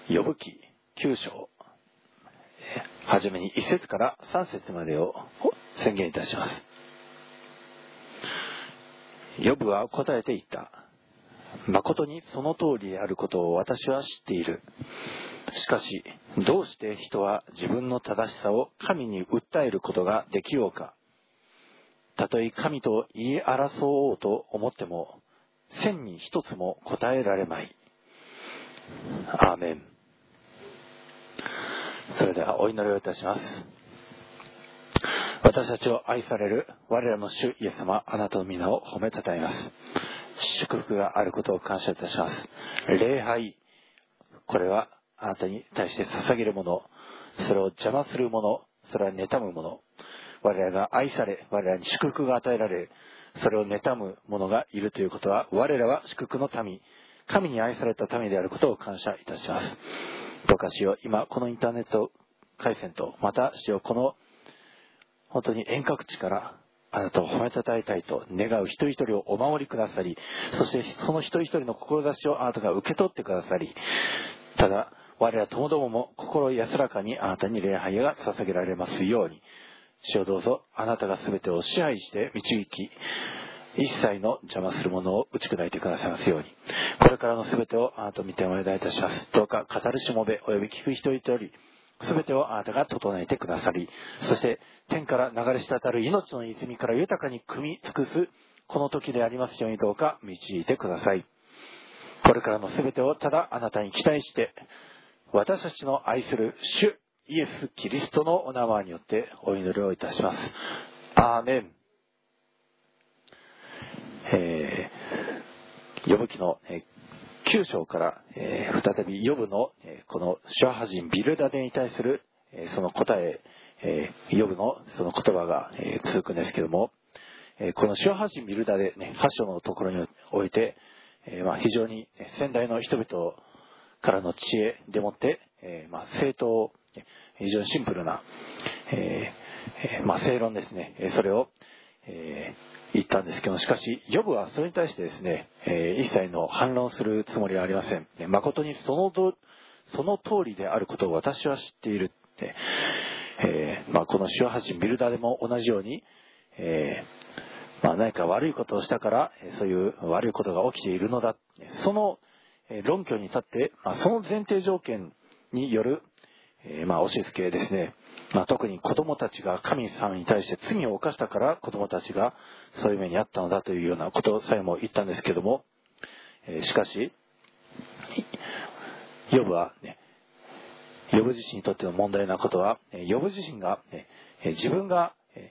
ヨブ記9章、はじめに1節から3節までを宣言いたします。ヨブは答えて言った。誠にその通りであることを私は知っている。しかし、どうして人は自分の正しさを神に訴えることができようか。たとえ神と言い争おうと思っても、千に一つも答えられまい。アーメン。それではお祈りをいたします。私たちを愛される我らの主イエス様、あなたの皆を褒めたたえます。祝福があることを感謝いたします。礼拝、これはあなたに対して捧げるもの、それを邪魔するもの、それは妬むもの、我らが愛され、我らに祝福が与えられ、それを妬む者がいるということは、我らは祝福の民、神に愛された民であることを感謝いたします。どうかしよう、今このインターネット回線と、またしよう、この本当に遠隔地からあなたを褒めたたえたいと願う一人一人をお守りくださり、そしてその一人一人の志をあなたが受け取ってくださり、ただ我らともどもも心安らかにあなたに礼拝が捧げられますように、主をどうぞあなたが全てを支配して導き、一切の邪魔するものを打ち砕いてくださいますように、これからの全てをあなたを見てお願いいたします。どうか語るしもべおよび聞く人一人全てをあなたが整えてくださり、そして天から流れ滴る命の泉から豊かに汲み尽くすこの時でありますように、どうか導いてください。これからの全てをただあなたに期待して、私たちの愛する主イエス・キリストのお名前によってお祈りをいたします。アーメン。ヨブ記の9章から、再びヨブの、このシュアハ人ビルダデに対する、その答え、ヨブのその言葉が、続くんですけども、このシュアハ人ビルダデ、8章のところにおいて、非常に先代の人々からの知恵でもって、正当、非常にシンプルな、正論ですね、それを、言ったんですけど、しかしヨブはそれに対してですね、一切の反論するつもりはありません。誠にその通りであることを私は知っているって、このシュアハ人ビルダでも同じように、何か悪いことをしたからそういう悪いことが起きているのだ、その論拠に立って、その前提条件による、押し付けですね。特に子供たちが神様に対して罪を犯したから子供たちがそういう目にあったのだというようなことさえも言ったんですけども、しかしヨブはね、ヨブ自身にとっての問題なことは、ヨブ自身が、自分が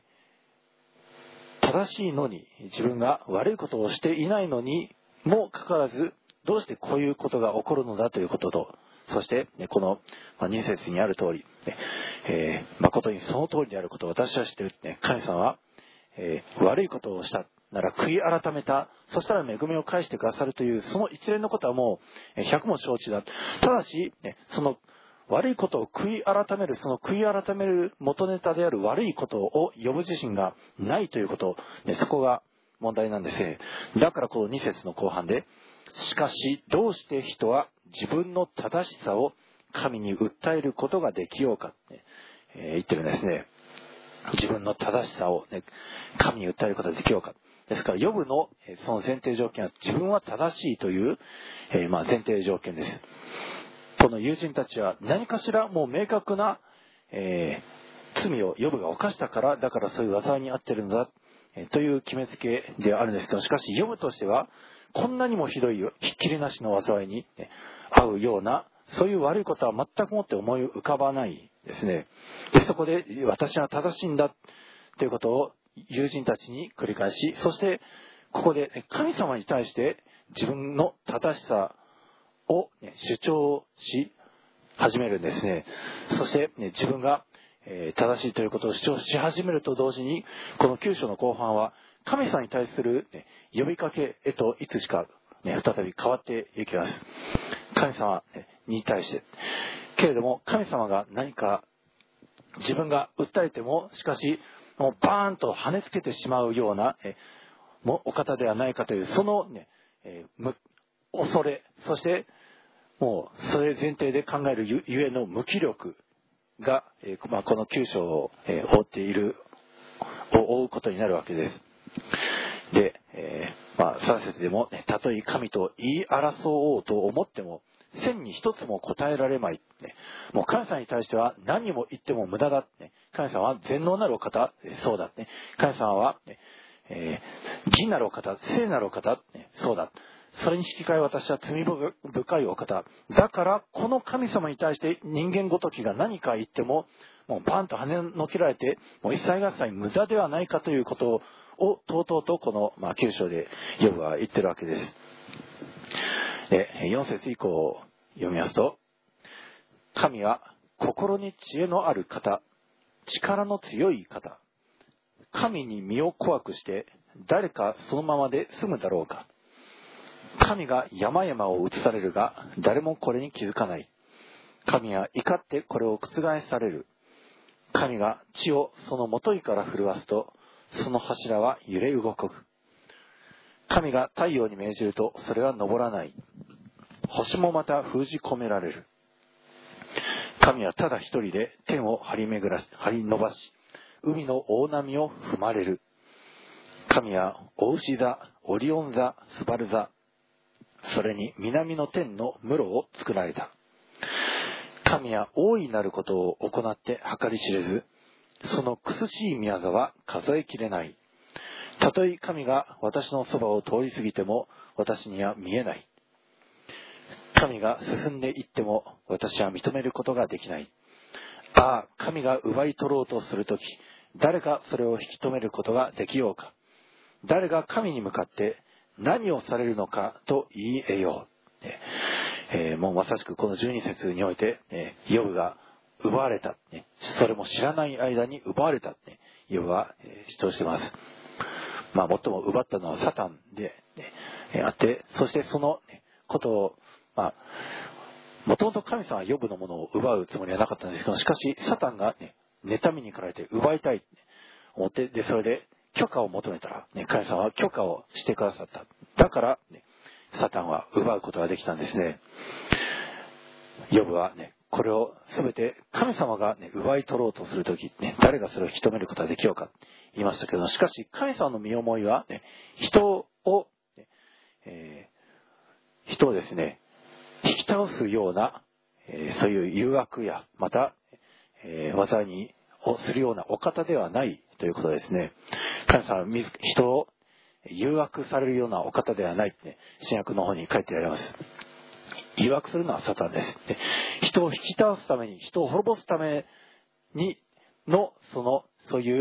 正しいのに、自分が悪いことをしていないのにもかかわらず、どうしてこういうことが起こるのだということと、そしてこの2節にある通り、誠にその通りであることを私は知っている。神様は、悪いことをしたなら悔い改めた、そしたら恵みを返してくださるというその一連のことはもう100も承知だ。ただし、その悪いことを悔い改める、その悔い改める元ネタである悪いことを呼ぶ自身がないということ、そこが問題なんですね。だからこの2節の後半で、しかしどうして人は自分の正しさを神に訴えることができようか、言ってるんですね。自分の正しさを、神に訴えることができようか。ですからヨブのその前提条件は自分は正しいという、前提条件です。この友人たちは何かしらもう明確な、罪をヨブが犯したから、だからそういう災いに遭っているんだ、という決めつけではあるんですけど、しかしヨブとしてはこんなにもひどいひっきりなしの災いに遭うようなそういう悪いことは全くもって思い浮かばないですね。でそこで私は正しいんだということを友人たちに繰り返し、そしてここで神様に対して自分の正しさを主張し始めるんですね。そして自分が正しいということを主張し始めると同時に、この9章の後半は神様に対する呼びかけへといつしか再び変わっていきます。神様に対して。けれども神様が何か自分が訴えても、しかしもうバーンと跳ねつけてしまうようなお方ではないかというその恐れ、そしてもうそれ前提で考えるゆえの無気力が、この9章を、覆うことになるわけです。で、3節でも、たとえ神と言い争おうと思っても千に一つも答えられまい、もう神様に対しては何も言っても無駄だ、神様は全能なるお方、そうだ、神様は、義なるお方、聖なるお方、そうだ、それに引き換え私は罪深いお方だから、この神様に対して人間ごときが何か言ってももうバンと跳ねのけられて、もう一切合切無駄ではないかということをとうとうとこの9章でヨブは言ってるわけです。で、4節以降を読みますと、神は心に知恵のある方、力の強い方、神に身を怖くして誰かそのままで済むだろうか。神が山々を移されるが誰もこれに気づかない。神は怒ってこれを覆される。神が地をその元いから震わすとその柱は揺れ動く。神が太陽に命じるとそれは昇らない。星もまた封じ込められる。神はただ一人で天を張り伸ばし、海の大波を踏まれる。神はお牛座、オリオン座、スバル座、それに南の天の室を作られた。神は大いなることを行って計り知れず、その苦しい宮座は数えきれない。たとえ神が私のそばを通り過ぎても私には見えない。神が進んでいっても私は認めることができない。ああ、神が奪い取ろうとするとき、誰がそれを引き止めることができようか。誰が神に向かって何をされるのかと言い得よう。もうまさしくこの12節において、ヨブが奪われた、それも知らない間に奪われた、ヨブは主張しています。最も奪ったのはサタンで、あって、そしてそのことを、もともと神様はヨブのものを奪うつもりはなかったんですけど、しかしサタンが、妬みに駆られて奪いたいと思って、でそれで許可を求めたら、神様は許可をしてくださった。だから、サタンは奪うことができたんですね。ヨブはこれを全て神様が奪い取ろうとするとき、誰がそれを引き止めることができようか言いましたけど、しかし神様の身思いは人をですね、引き倒すような、そういう誘惑やまた、災いをするようなお方ではないということですね。神様は人を誘惑されるようなお方ではないって、新約の方に書いてあります。誘惑するのはサタンです。人を引き倒すために、人を滅ぼすためにのそういう、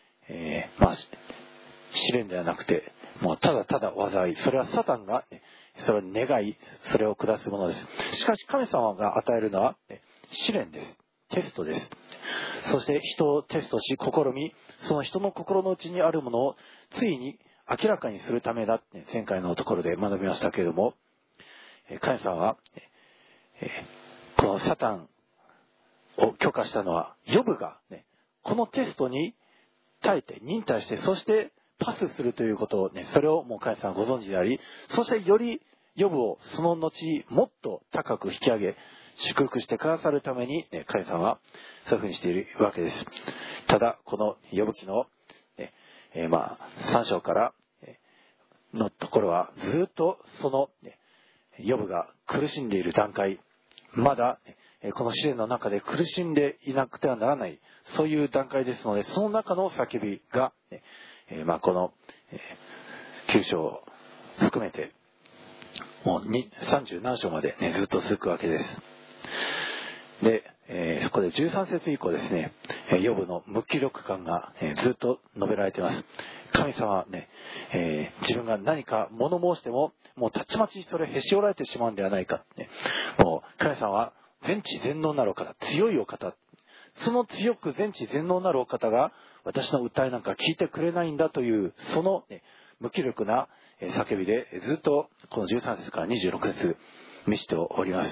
試練ではなくて、もうただただ災い、それはサタンが、それを願い、それを下すものです。しかし神様が与えるのは試練です。テストです。そして人をテストし試み、その人の心の内にあるものをついに明らかにするためだって前回のところで学びましたけれども、神様はこのサタンを許可したのはヨブがこのテストに耐えて忍耐して、そしてパスするということをそれをもう神様はご存知であり、そしてよりヨブをその後もっと高く引き上げ祝福してくださるために神様はそういうふうにしているわけです。ただこのヨブ記の3章からのところはずっとそのヨブが苦しんでいる段階、まだこの試練の中で苦しんでいなくてはならない、そういう段階ですので、その中の叫びがこの9章を含めてもう30何章までずっと続くわけです。で、そこで13節以降ですね、ヨブの無気力感がずっと述べられています。神様は自分が何か物申してももうたちまちそれへし折られてしまうんではないか、もう神様は全知全能なるお方、強いお方、その強く全知全能なるお方が私の訴えなんか聞いてくれないんだというその、無気力な叫びでずっとこの13節から26節満ちております。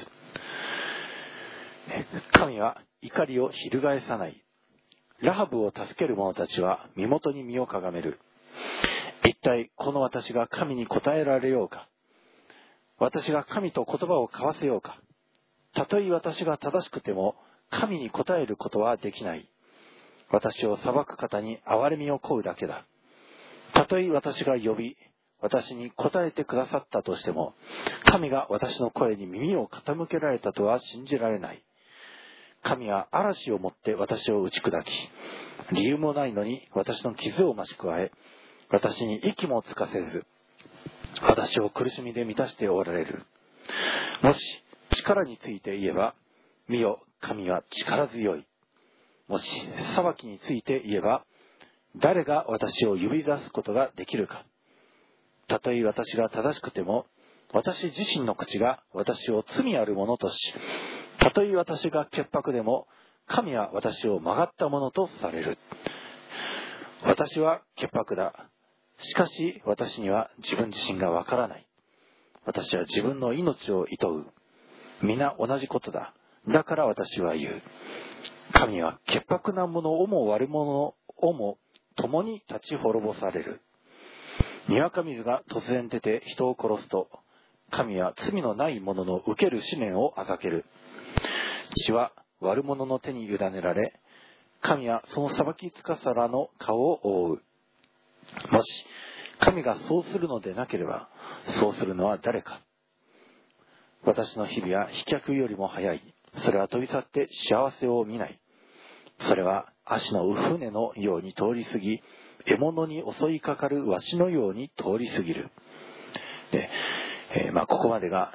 神は怒りを翻さない。ラハブを助ける者たちは身元に身をかがめる。一体この私が神に答えられようか。 私が神と言葉を交わせようか。たとえ私が正しくても神に答えることはできない。私を裁く方に憐れみを請うだけだ。たとえ私が呼び、私に答えてくださったとしても、神が私の声に耳を傾けられたとは信じられない。神は嵐をもって私を打ち砕き、理由もないのに私の傷を増し加え、私に息もつかせず、私を苦しみで満たしておられる。もし力について言えば、見よ、神は力強い。もし裁きについて言えば、誰が私を呼び出すことができるか。たとえ私が正しくても、私自身の口が私を罪あるものとし、たとえ私が潔白でも、神は私を曲がったものとされる。私は潔白だ。しかし私には自分自身がわからない。私は自分の命を厭う。皆同じことだ。だから私は言う。神は潔白なものをも悪者をも共に立ち滅ぼされる。にわか水が突然出て人を殺すと、神は罪のない者の受ける試練をあざける。血は悪者の手に委ねられ、神はその裁きつかさらの顔を覆う。もし神がそうするのでなければ、そうするのは誰か。私の日々は飛脚よりも早い。それは飛び去って幸せを見ない。それは足の船のように通り過ぎ、獲物に襲いかかるワシのように通り過ぎる。で、ここまでが、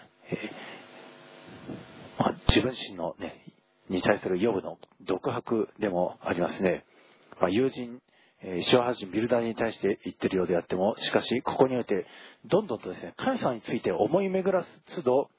自分自身の、に対するヨブの独白でもありますね。友人、シオハ人ビルダーに対して言ってるようであっても、しかしここにおいてどんどんとですね、神様について思い巡らす都度、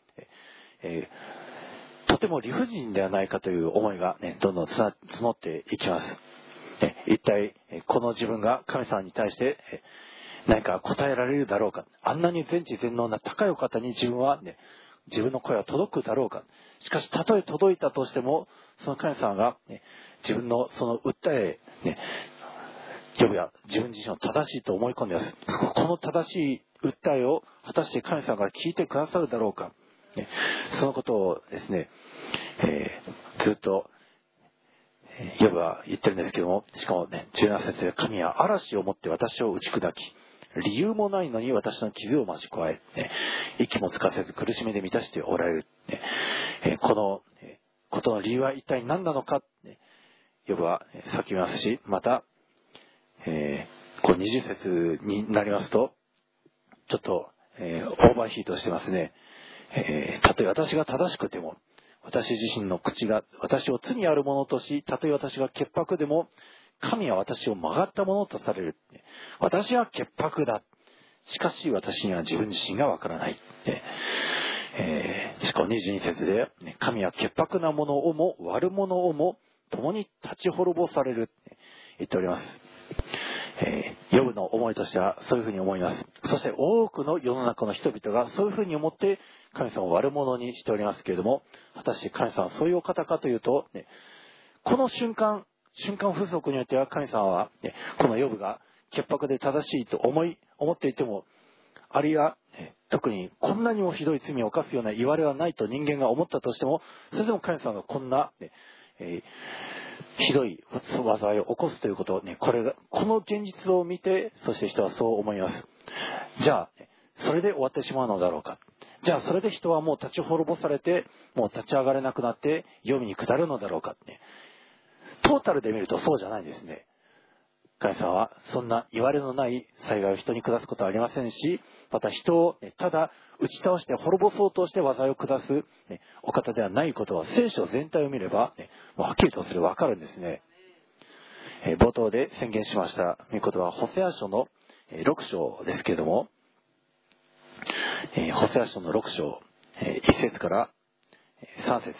とても理不尽ではないかという思いが、どんどん募っていきます。一体この自分が神様に対して何か答えられるだろうか。あんなに全知全能な高いお方に自分の声は届くだろうか。しかしたとえ届いたとしても、その神様が、自分のその訴え、ヨブや自分自身を正しいと思い込んでいます。この正しい訴えを果たして神様が聞いてくださるだろうか。そのことをですね、ずっとヨブは言ってるんですけども、しかもね、17節で神は嵐をもって私を打ち砕き、理由もないのに私の傷を増し加え、息もつかせず苦しみで満たしておられる。このことの理由は一体何なのか、ヨブは叫びますし、また、この20節になりますと、ちょっと、オーバーヒートしてますね。たとえ私が正しくても、私自身の口が私を罪あるものとし、たとえ私が潔白でも、神は私を曲がったものとされる。私は潔白だ。しかし私には自分自身がわからない。しかも22節で、神は潔白なものをも悪者をも共に立ち滅ぼされる。言っております。ヨブの思いとしてはそういうふうに思います。そして多くの世の中の人々がそういうふうに思って神様を悪者にしておりますけれども、果たして神様はそういうお方かというと、この瞬間風俗においては神様は、このヨブが潔白で正しいと思っていても、あるいは、特にこんなにもひどい罪を犯すような言われはないと人間が思ったとしても、それでも神様がこんな、ひどい災いを起こすということをこの現実を見て、そして人はそう思います。じゃあ、それで終わってしまうのだろうか。じゃあ、それで人はもう立ち滅ぼされて、もう立ち上がれなくなって、黄泉に下るのだろうか。トータルで見るとそうじゃないですね。神様はそんな言われのない災害を人に下すことはありませんし、また人をただ打ち倒して滅ぼそうとして災いを下すお方ではないことは聖書全体を見ればもうはっきりとそれ分かるんですね。冒頭で宣言しました御言葉はホセア書の6章ですけれども、ホセア書の6章1節から3節、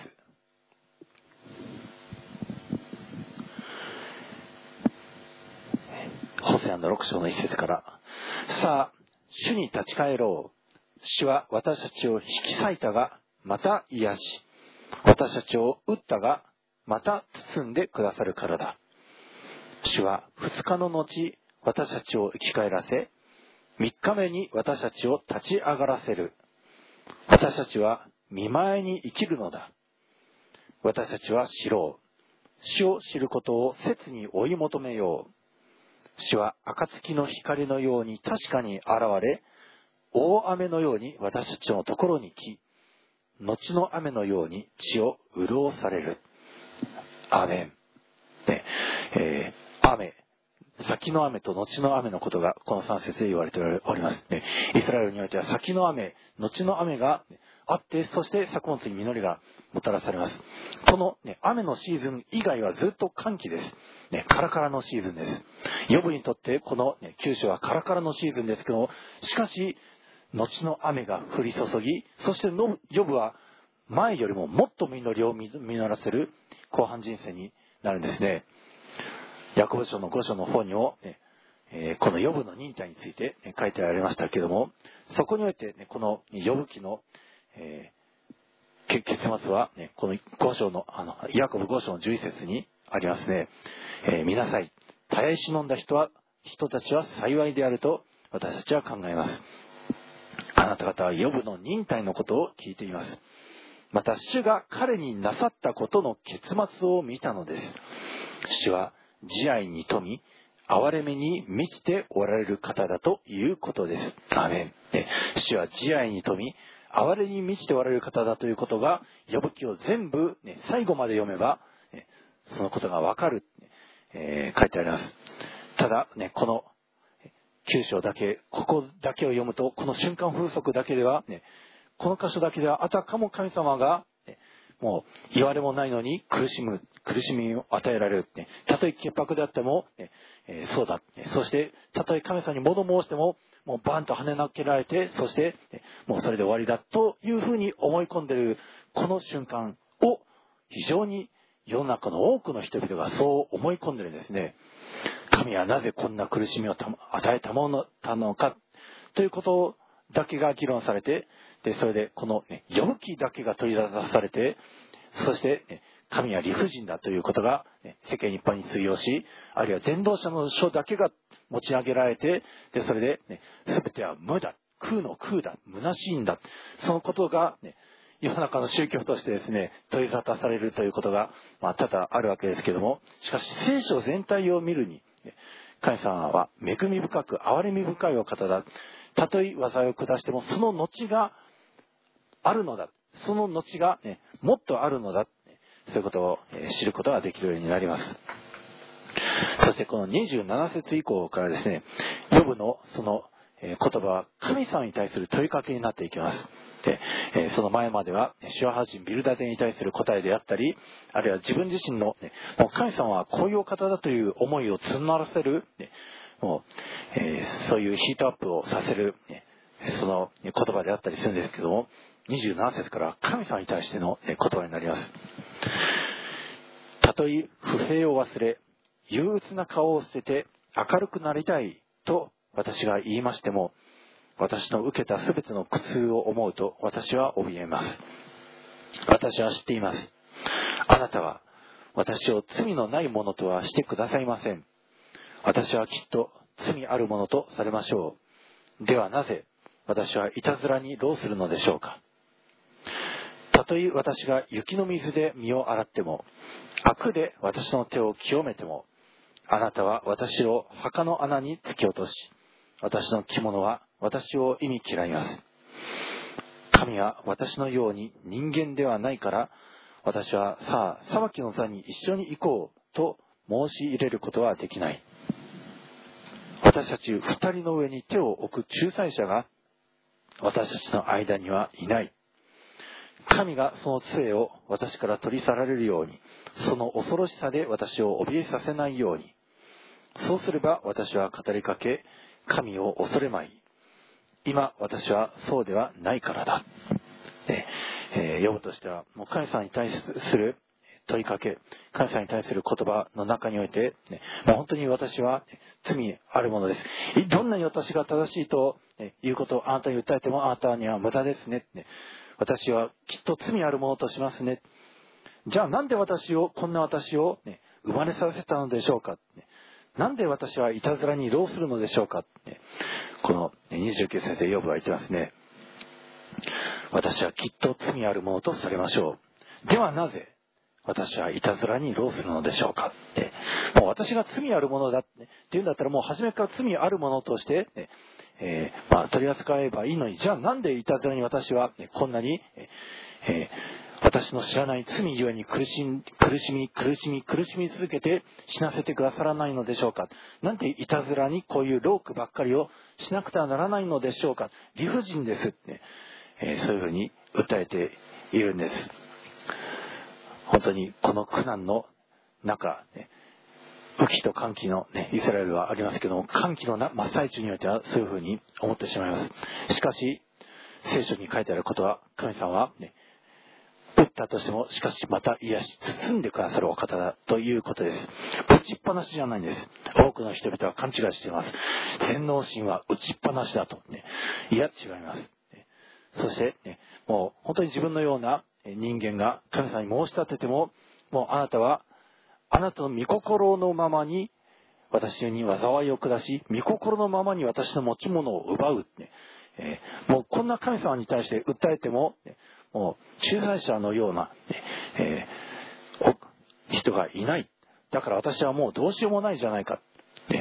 ホセアの6章の1節から、さあ主に立ち返ろう。主は私たちを引き裂いたがまた癒し、私たちを打ったがまた包んでくださるからだ。主は2日の後私たちを生き返らせ、3日目に私たちを立ち上がらせる。 私たちは見舞いに生きるのだ。私たちは知ろう。主を知ることを切に追い求めよう。主は暁の光のように確かに現れ、大雨のように私たちのところに来、後の雨のように地を潤される。アーメン。雨、先の雨と後の雨のことがこの3節で言われております。イスラエルにおいては先の雨、後の雨があって、そして作物に実りがもたらされます。この、雨のシーズン以外はずっと乾季です。カラカラのシーズンです。ヨブにとってこの、九州はカラカラのシーズンですけども、しかし後の雨が降り注ぎ、そしてヨブは前よりももっと実りを実らせる後半人生になるんですね。ヤコブ書の5章の方にも、このヨブの忍耐について書いてありましたけれども、そこにおいて、このヨブ記の、結末は、この5章のヤコブ5章の11節にありますね。見なさい、絶え忍んだ人たちは幸いであると私たちは考えます。あなた方はヨブの忍耐のことを聞いています。また主が彼になさったことの結末を見たのです。主は慈愛に富み、憐れみに満ちておられる方だということです。アーメン。主は慈愛に富み、憐れみに満ちておられる方だということが、ヨブ記を全部、最後まで読めば、そのことがわかる、書いてあります。ただ、この9章だけ、ここだけを読むと、この瞬間風速だけでは、この箇所だけでは、あたかも神様が、もう言われもないのに苦しみを与えられる。たとえ潔白であっても、そうだ。そして、たとえ神様に物申しても、もうバンと跳ね投げられて、そして、もうそれで終わりだというふうに思い込んでいる、この瞬間を、非常に世の中の多くの人々がそう思い込んでいるんですね。神はなぜこんな苦しみを与えたのか、ということだけが議論されて、でそれでこの、ヨブ記だけが取り出されて、そして、神は理不尽だということが、世間一般に通用し、あるいは伝道者の書だけが持ち上げられて、でそれで、全ては無だ、空の空だ、虚しいんだ、そのことが、世の中の宗教としてですね、問い沙汰されるということが、多々あるわけですけれども、しかし聖書全体を見るに、神様は恵み深く憐れみ深いお方だ。たとえ災いを下してもその後があるのだ。その後が、もっとあるのだ。そういうことを知ることができるようになります。そしてこの27節以降からですね、ヨブのその言葉は神様に対する問いかけになっていきます。で、その前まではシュアハ人ビルダデに対する答えであったり、あるいは自分自身の、もう神様はこういうお方だという思いを募らせる、もうそういうヒートアップをさせる、その言葉であったりするんですけども、27節から神様に対しての言葉になります。たとえ不平を忘れ、憂鬱な顔を捨てて明るくなりたいと私が言いましても、私の受けたすべての苦痛を思うと私は怯えます。私は知っています。あなたは私を罪のないものとはしてくださいません。私はきっと罪あるものとされましょう。ではなぜ私はいたずらにどうするのでしょうか。たとえ私が雪の水で身を洗っても、悪で私の手を清めても、あなたは私を墓の穴に突き落とし、私の着物は私を忌み嫌います。神は私のように人間ではないから、私はさあ裁きの座に一緒に行こうと申し入れることはできない。私たち二人の上に手を置く仲裁者が私たちの間にはいない。神がその杖を私から取り去られるように、その恐ろしさで私を怯えさせないように。そうすれば私は語りかけ、神を恐れまい。今私はそうではないからだ。ヨブとしてはもう神様に対する問いかけ、神様に対する言葉の中において、もう本当に私は罪あるものです。どんなに私が正しいということをあなたに訴えても、あなたには無駄ですね。私はきっと罪あるものとしますね。じゃあなんでこんな私を、生まれさせたのでしょうか。なんで私はいたずらにどうするのでしょうか。この29節でヨブは言ってますね。 私はきっと罪あるものとされましょう。ではなぜ私はいたずらに労するのでしょうかって、もう私が罪あるものだっていうんだったら、もう初めから罪あるものとして、取り扱えばいいのに、じゃあなんでいたずらに私は、こんなに、私の知らない罪ゆえに苦しみ続けて死なせてくださらないのでしょうか。なんでいたずらにこういう労苦ばっかりをしなくてはならないのでしょうか。理不尽ですって、そういうふうに訴えているんです。本当にこの苦難の中、雨季と乾季の、イスラエルはありますけども、乾季の真っ最中においてはそういうふうに思ってしまいます。しかし聖書に書いてあることは、神様は、打ったとしてもしかしまた癒し包んでくださるお方だということです。打ちっぱなしじゃないんです。多くの人々は勘違いしています。全能神は打ちっぱなしだと、いや違います。そして、もう本当に自分のような人間が神様に申し立てても、もうあなたはあなたの御心のままに私に災いを下し、御心のままに私の持ち物を奪う、もうこんな神様に対して訴えても、もう仲裁者のような、人がいない。だから私はもうどうしようもないじゃないかって、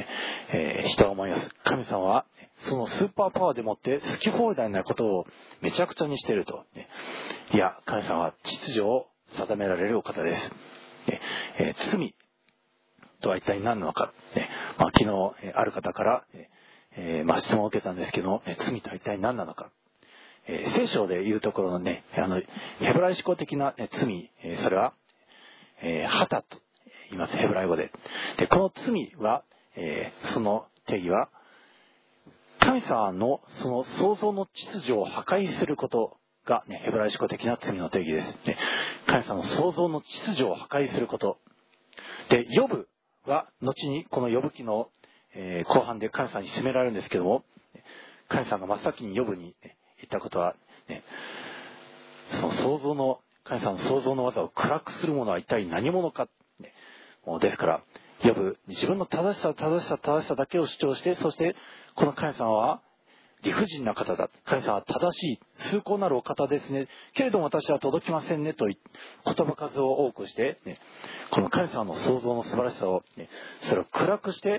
人は思います。神様はそのスーパーパワーでもって好き放題なことをめちゃくちゃにしていると。いや、神様は秩序を定められるお方です。罪とは一体何なのか。昨日ある方から、質問を受けたんですけども、罪とは一体何なのか。聖書でいうところのヘブライ思考的な、罪、それは、ハタと言います、ヘブライ語で。で、この罪は、その定義は、神様のその創造の秩序を破壊することが、ヘブライ思考的な罪の定義です。神様の創造の秩序を破壊すること。で、ヨブは、後にこのヨブ記の、後半で神様に責められるんですけども、神様が真っ先にヨブに、言ったことは、その神様の創造の技を暗くするものは一体何者か。もうですから、ヨブ、自分の正しさだけを主張して、そして、この神様は理不尽な方だ。神様は正しい、崇高なるお方ですね。けれども私は届きませんねと言葉数を多くして、この神様の創造の素晴らしさを、それを暗くして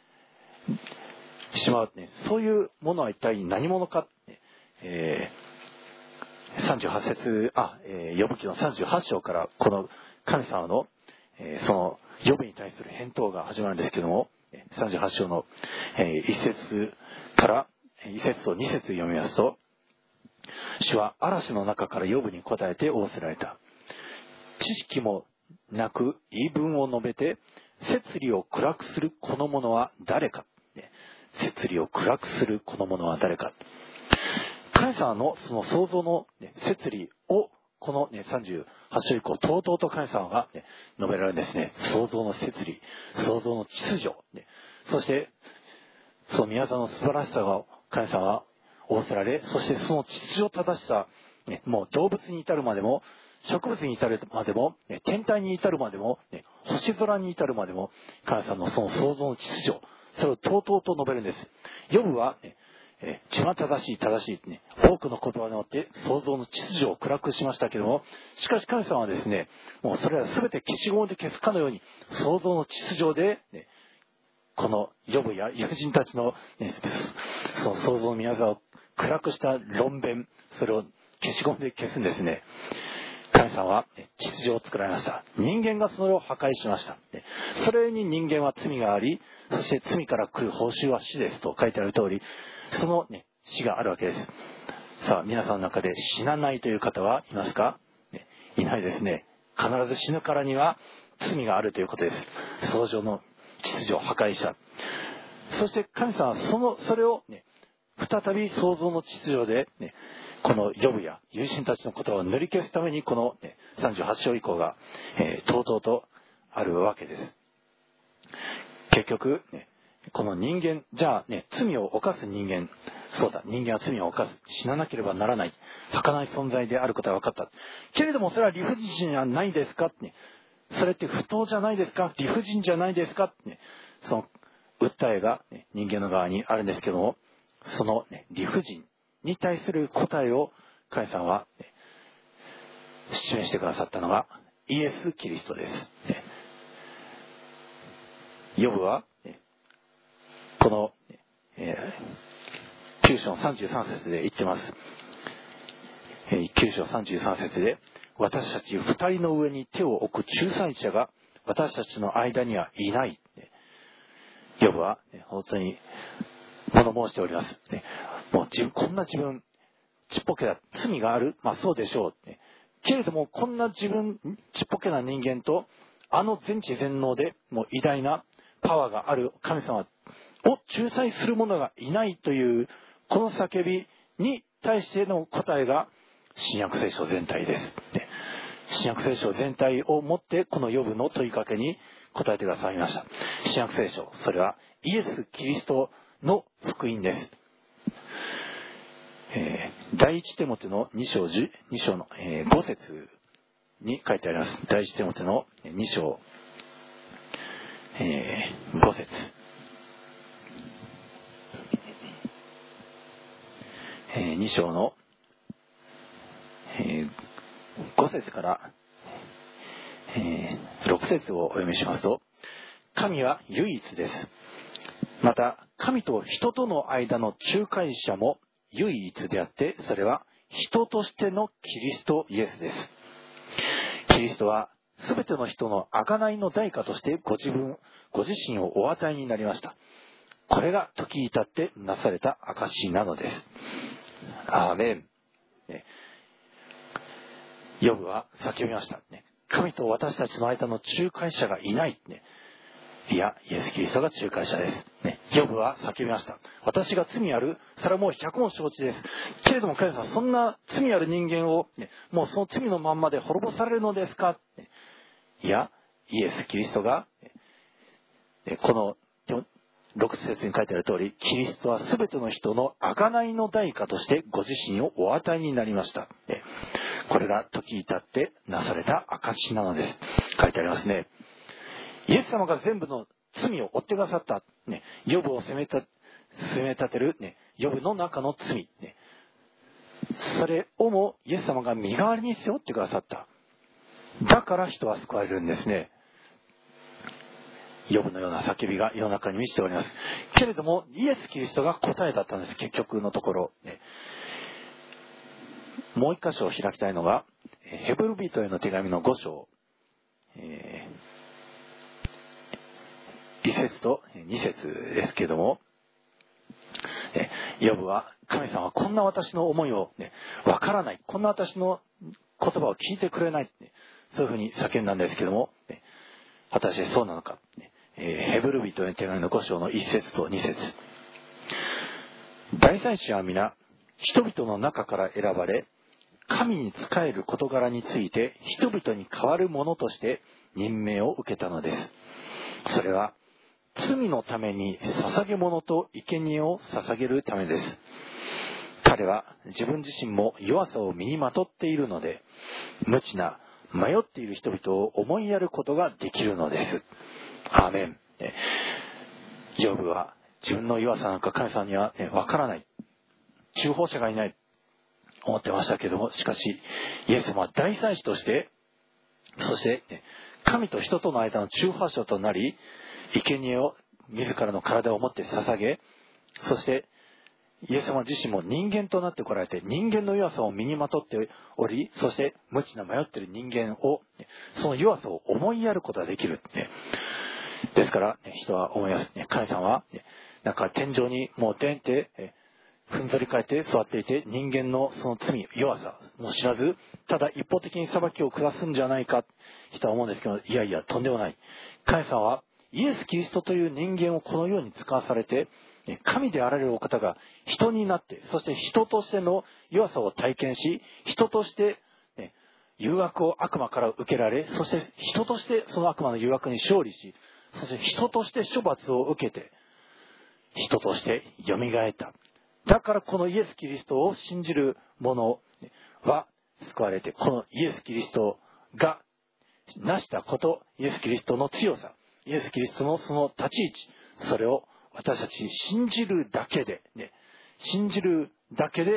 しまう。そういうものは一体何者か。38節、ヨブ記の38章からこの神様の、そのヨブに対する返答が始まるんですけども、38章の、1節から1節と2節読みますと、主は嵐の中からヨブに答えて仰せられた。知識もなく言い分を述べて摂理を暗くするこの者は誰か。摂理を暗くするこの者は誰か。神様のその創造の摂理をこの38章以降、とうとうと神様が述べられるんですね。創造の摂理、創造の秩序、そしてその宮沢の素晴らしさが神様は仰せられ、そしてその秩序正しさ、もう動物に至るまでも、植物に至るまでも、天体に至るまでも、星空に至るまでも、神様のその創造の秩序、それをとうとうと述べるんです。ヨブは、一番正しい、多くの言葉によって創造の秩序を暗くしましたけども、しかし神様はですね、もうそれは全て消しゴムで消すかのように、創造の秩序で、このヨブや友人たちの、その創造の宮沢を暗くした論弁、それを消しゴムで消すんですね。神様は秩序を作られました。人間がそれを破壊しました。それに人間は罪があり、そして罪から来る報酬は死ですと書いてある通り、その、死があるわけです。さあ、皆さんの中で死なないという方はいますか？いないですね。必ず死ぬからには罪があるということです。創造の秩序を破壊した。そして神様はそれを、再び創造の秩序で、このヨブや友人たちの言葉を塗り消すためにこの、38章以降が、とうとうとあるわけです。結局、この人間、じゃあ罪を犯す人間、そうだ、人間は罪を犯す、死ななければならない、儚い存在であることが分かった。けれどもそれは理不尽じゃないですか、それって不当じゃないですか、理不尽じゃないですか、その訴えが、人間の側にあるんですけども、その、理不尽に対する答えを神様は示してくださったのがイエス・キリストです。ヨブはこの9章33節で言ってます。9章33節で、私たち二人の上に手を置く仲裁者が私たちの間にはいない。ヨブは本当に物申しております。もうこんな自分ちっぽけな罪がある、そうでしょう。けれどもこんな自分ちっぽけな人間と全知全能でもう偉大なパワーがある神様を仲裁する者がいないというこの叫びに対しての答えが新約聖書全体です。新約聖書全体をもってこのヨブの問いかけに答えてくださいました。新約聖書、それはイエス・キリストの福音です。第一テモテの2章の5節に書いてあります。第一テモテの2章5節2章の5節から6節をお読みしますと、神は唯一です。また神と人との間の仲介者も唯一であって、それは人としてのキリストイエスです。キリストはすべての人の贖いの代価としてご自身をお与えになりました。これが時至ってなされた証なのです。アーメン。ヨブは叫びました。神と私たちの間の仲介者がいない。いや、イエス・キリストが仲介者です。ヨブは叫びました。私が罪ある、それはもう100も承知です。けれども神様、そんな罪ある人間を、もうその罪のまんまで滅ぼされるのですか。いや、イエス・キリストが、この6節に書いてある通り、キリストはすべての人の贖いの代価としてご自身をお与えになりました。これが時至ってなされた証なのです。書いてありますね。イエス様が全部の罪を負ってくださった。ヨブを責め立てる、ヨブの中の罪。それをもイエス様が身代わりに背負ってくださった。だから人は救われるんですね。ヨブのような叫びが世の中に満ちております。けれどもイエス・キリストが答えだったんです。結局のところ。もう一箇所を開きたいのがヘブル人への手紙の5章、1節と2節ですけれども、ヨブは神様はこんな私の思いをわからない、こんな私の言葉を聞いてくれない、そういうふうに叫んだんですけれども、果たしてそうなのか。ヘブル人への手紙の5章の1節と2節、大祭司は皆人々の中から選ばれ、神に仕える事柄について人々に代わるものとして任命を受けたのです。それは罪のために捧げ物と生贄を捧げるためです。彼は自分自身も弱さを身にまとっているので、無知な迷っている人々を思いやることができるのです。アーメン。ヨブは自分の弱さなんか神様にはわからない、中保者がいない思ってましたけども、しかしイエス様は大祭司として、そして神と人との間の中保者となり、生贄を自らの体を持って捧げ、そしてイエス様自身も人間となってこられて、人間の弱さを身にまとっており、そして無知な迷っている人間を、その弱さを思いやることができる。ですから人は思います。神様はなんか天井にもうデンってふんぞり返って座っていて、人間のその罪、弱さも知らず、ただ一方的に裁きを下すんじゃないか、人は思うんですけど、いやいや、とんでもない。神様はイエス・キリストという人間をこのように使わされて、神であられるお方が人になって、そして人としての弱さを体験し、人として誘惑を悪魔から受けられ、そして人としてその悪魔の誘惑に勝利し、そして人として処罰を受けて、人として蘇った。だからこのイエス・キリストを信じる者は救われて、このイエス・キリストが成したこと、イエス・キリストの強さ、イエス・キリストのその立ち位置、それを私たち信じるだけで、信じるだけで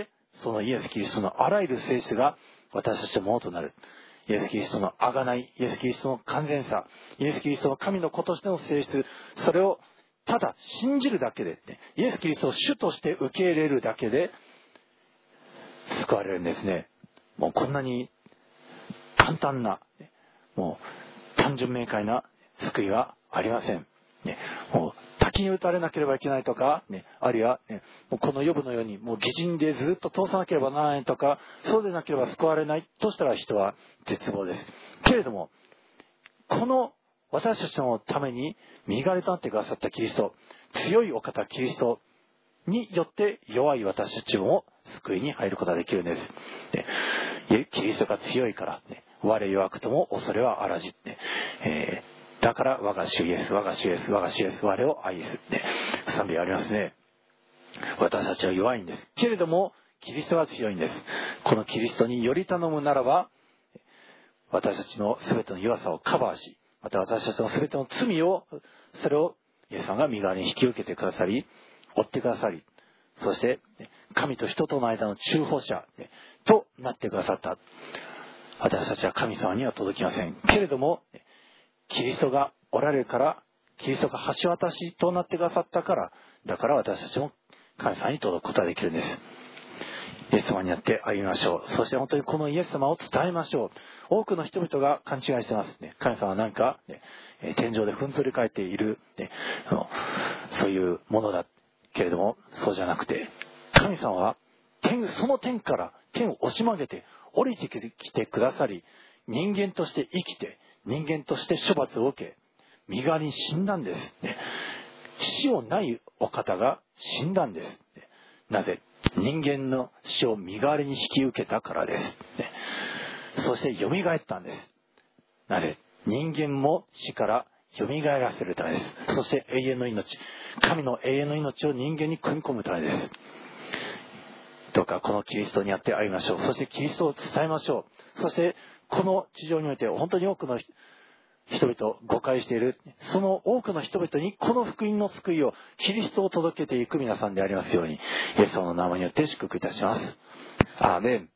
そのイエス・キリストのあらゆる性質が私たちのものとなる。イエス・キリストの贖い、イエス・キリストの完全さ、イエス・キリストの神の子としての性質、それをただ信じるだけで、イエス・キリストを主として受け入れるだけで救われるんですね。もうこんなに簡単な、もう単純明快な救いはありません。もう滝に打たれなければいけないとか、あるいは、もうこのヨブのようにもう義人でずっと通さなければならないとか、そうでなければ救われないとしたら人は絶望です。けれども、この私たちのために身代わりとなってくださったキリスト、強いお方キリストによって弱い私たちも救いに入ることができるんです。キリストが強いから、我弱くとも恐れはあらじ。だから我が主イエス、我が主イエス、我が主イエス、我を愛す。賛美ありますね。私たちは弱いんです。けれども、キリストは強いんです。このキリストにより頼むならば、私たちの全ての弱さをカバーし、また私たちの全ての罪を、それをイエスさんが身代わりに引き受けてくださり、追ってくださり、そして神と人との間の中保者となってくださった。私たちは神様には届きません。けれども、キリストがおられるから、キリストが橋渡しとなってくださったから、だから私たちも神様に届くことができるんです。イエス様にあって歩みましょう。そして本当にこのイエス様を伝えましょう。多くの人々が勘違いしてますね。神様はなんか、天井でふんぞり返っている、そういうものだけれども、そうじゃなくて、神様はその天から天を押し曲げて降りてきてくださり、人間として生きて、人間として処罰を受け、身代わりに死んだんです。死をないお方が死んだんです。なぜ？人間の死を身代わりに引き受けたからです。そして蘇ったんです。なぜ？人間も死から蘇らせるためです。そして永遠の命、神の永遠の命を人間に組み込むためです。どうかこのキリストにあって歩みましょう。そしてキリストを伝えましょう。そしてこの地上において本当に多くの人々誤解している、その多くの人々にこの福音の救いを、キリストを届けていく皆さんでありますように、イエス様の名前によって祝福いたします。アーメン。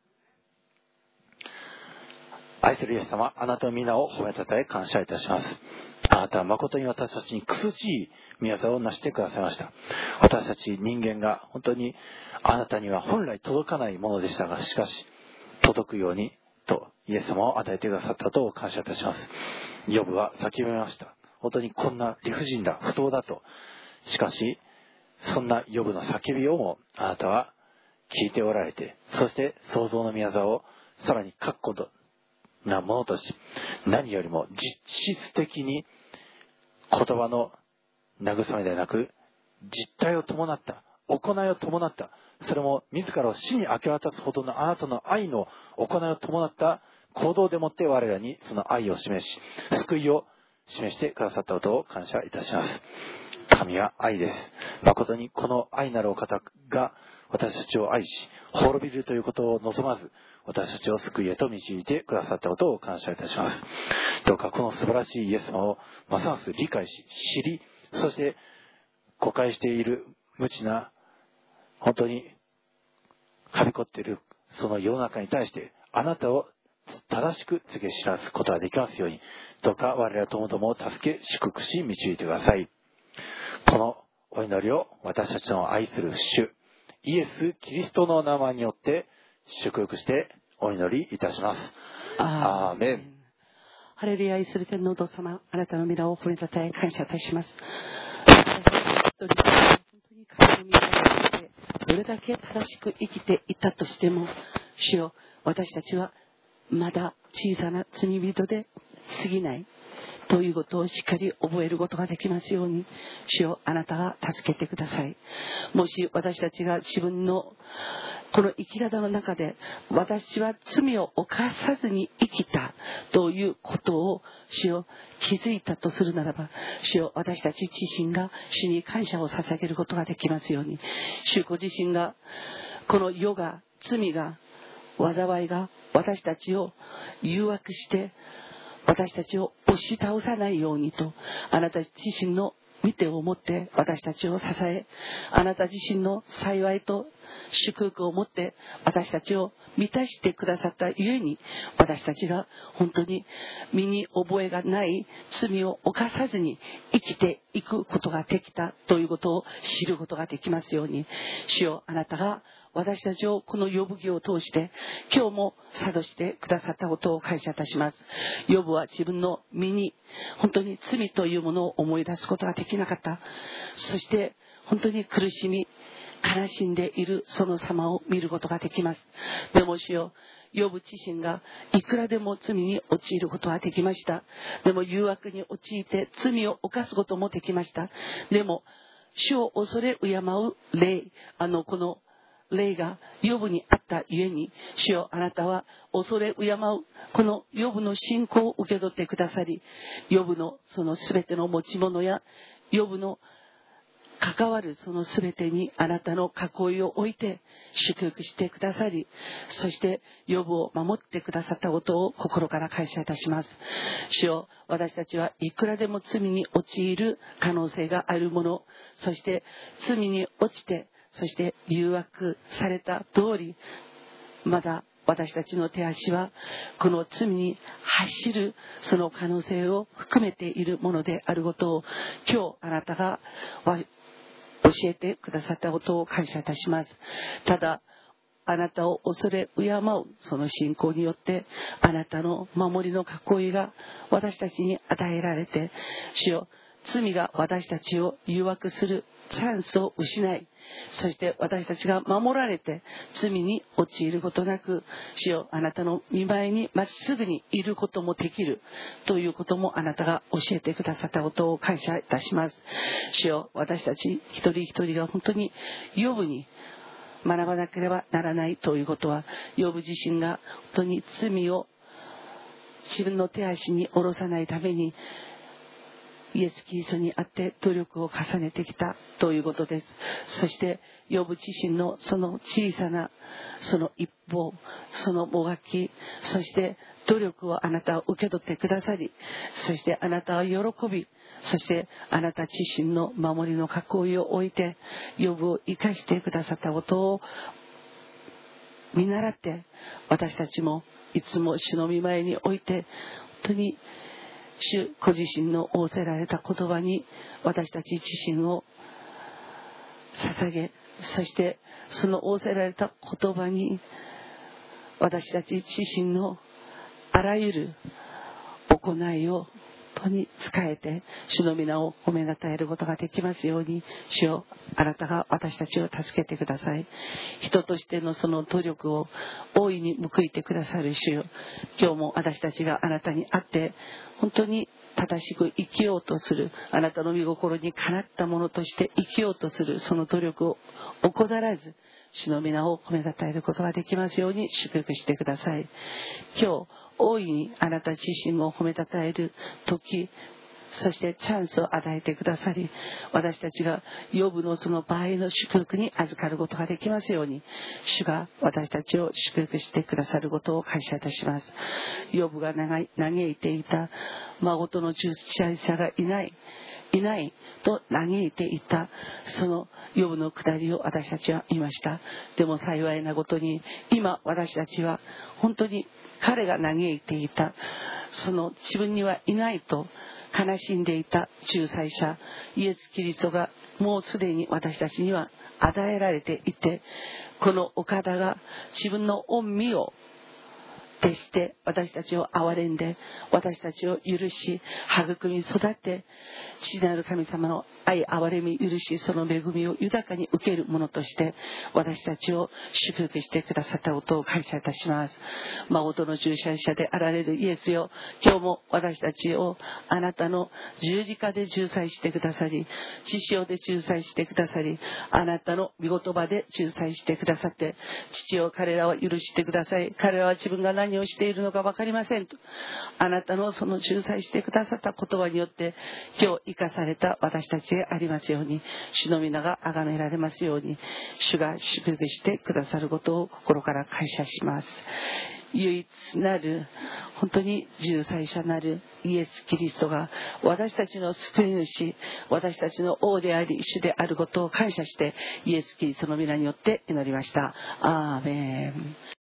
愛するイエス様、あなたの皆を褒めたたえ感謝いたします。あなたは誠に私たちに苦しい宮沢を成してくださいました。私たち人間が本当にあなたには本来届かないものでしたが、しかし届くようにとイエス様を与えてくださったことを感謝いたします。ヨブは叫びました。本当にこんな理不尽だ、不当だと。しかしそんなヨブの叫びをもあなたは聞いておられて、そして創造の宮沢をさらに確固なものとし、何よりも実質的に言葉の慰めではなく、実態を伴った、行いを伴った、それも自らを死に明け渡すほどのあなたの愛の行いを伴った行動でもって我らにその愛を示し、救いを示してくださったことを感謝いたします。神は愛です。誠にこの愛なるお方が私たちを愛し、滅びるということを望まず、私たちを救いへと導いてくださったことを感謝いたします。どうかこの素晴らしいイエス様をますます理解し、知り、そして誤解している無知な、本当にはびこっているその世の中に対してあなたを正しく告げ知らすことができますように、どうか我らともども助け祝福し導いてください。このお祈りを私たちの愛する主イエス・キリストの名前によって祝福してお祈りいたします。アーメン。 ハレルヤ。愛する天皇お父様、あなたの皆を褒めたたえ感謝いたします。私たち一人一人本当に神の御前にして、どれだけ正しく生きていたとしても、主よ、私たちはまだ小さな罪人で過ぎないということをしっかり覚えることができますように、主よ、あなたが助けてください。もし私たちが自分のこの生き方の中で、私は罪を犯さずに生きたということを主よ気づいたとするならば、主よ、私たち自身が主に感謝を捧げることができますように、主ご自身がこの世が、罪が、災いが私たちを誘惑して私たちを押し倒さないようにと、あなた自身の見てを持って私たちを支え、あなた自身の幸いと祝福を持って私たちを満たしてくださったゆえに、私たちが本当に身に覚えがない罪を犯さずに生きていくことができたということを知ることができますように、主よ、あなたが私たちをこのヨブ記を通して今日も諭してくださったことを感謝いたします。ヨブは自分の身に本当に罪というものを思い出すことができなかった。そして本当に苦しみ悲しんでいるその様を見ることができます。でも主よ、ヨブ自身がいくらでも罪に陥ることはできました。でも誘惑に陥って罪を犯すこともできました。でも主を恐れ敬う霊、この霊がヨブにあったゆえに、主よ、あなたは恐れ敬うこのヨブの信仰を受け取ってくださり、ヨブのその全ての持ち物やヨブの関わるその全てにあなたの囲いを置いて祝福してくださり、そしてヨブを守ってくださったことを心から感謝いたします。主よ、私たちはいくらでも罪に陥る可能性があるもの、そして罪に落ちて、そして誘惑された通り、まだ私たちの手足はこの罪に走るその可能性を含めているものであることを、今日あなたが教えてくださったことを感謝いたします。ただあなたを恐れ敬うその信仰によって、あなたの守りの囲いが私たちに与えられて、主よ、罪が私たちを誘惑するチャンスを失い、そして私たちが守られて罪に陥ることなく、主よ、あなたの御前にまっすぐにいることもできるということもあなたが教えてくださったことを感謝いたします。主よ、私たち一人一人が本当にヨブに学ばなければならないということは、ヨブ自身が本当に罪を自分の手足に下ろさないためにイエス・キリストにあって努力を重ねてきたということです。そしてヨブ自身のその小さなその一歩、そのもがき、そして努力をあなたは受け取ってくださり、そしてあなたは喜び、そしてあなた自身の守りの囲いを置いてヨブを生かしてくださったことを見習って、私たちもいつも主の御前に置いて、本当に主ご自身の仰せられた言葉に私たち自身を捧げ、そしてその仰せられた言葉に私たち自身のあらゆる行いを本当に使えて主の皆を褒めたたえることができますように、主よ、あなたが私たちを助けてください。人としてのその努力を大いに報いてくださる主よ、今日も私たちがあなたにあって本当に正しく生きようとする、あなたの御心にかなったものとして生きようとするその努力を怠らず、主の皆を褒めたたえることができますように祝福してください。今日大いにあなた自身を褒めたたえる時、そしてチャンスを与えてくださり、私たちがヨブのその場合の祝福に預かることができますように、主が私たちを祝福してくださることを感謝いたします。ヨブが嘆いていた孫との仲裁者がいないと嘆いていたそのヨブのくだりを私たちは見ました。でも幸いなことに今私たちは本当に彼が嘆いていたその自分にはいないと悲しんでいた仲裁者イエス・キリストがもうすでに私たちには与えられていて、このお方が自分の御身を徹して私たちを憐れんで、私たちを許し育み育て、父なる神様の愛憐れみ許し、その恵みを豊かに受けるものとして私たちを祝福してくださったことを感謝いたします。孫との仲裁者であられるイエスよ、今日も私たちをあなたの十字架で仲裁してくださり、血潮で仲裁してくださり、あなたの御言葉で仲裁してくださって、父よ、彼らは許してください、彼らは自分が何をしているのか分かりませんと、あなたのその仲裁してくださった言葉によって今日生かされた私たちでありますように、主の皆が崇められますように、主が祝福してくださることを心から感謝します。 唯一なる本当に仲裁者なるイエス・キリストが私たちの救い主、私たちの王であり主であることを感謝して、イエス・キリストの皆によって祈りました。アーメン。